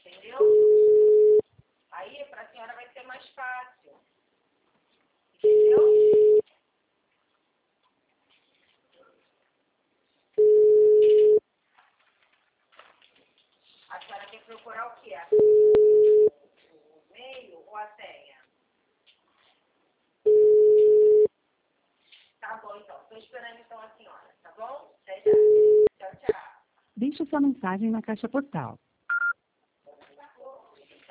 Entendeu? Aí, para a senhora vai ser mais fácil. Entendeu? A senhora tem que procurar o quê? O e-mail ou a senha? Tá bom, então. Estou esperando, então, a senhora. Tá bom? Até já. Tchau, tchau. Deixe sua mensagem na caixa postal